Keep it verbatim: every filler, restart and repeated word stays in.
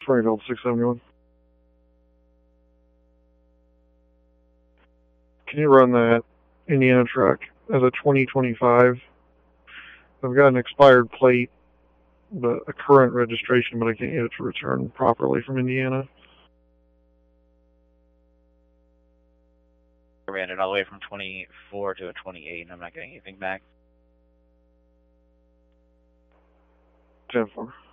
Springfield six seventy-one. Can you run that Indiana truck as a twenty twenty-five? I've got an expired plate, but a current registration, but I can't get it to return properly from Indiana. I ran it all the way from twenty-four to a twenty-eight, and I'm not getting anything back. ten four.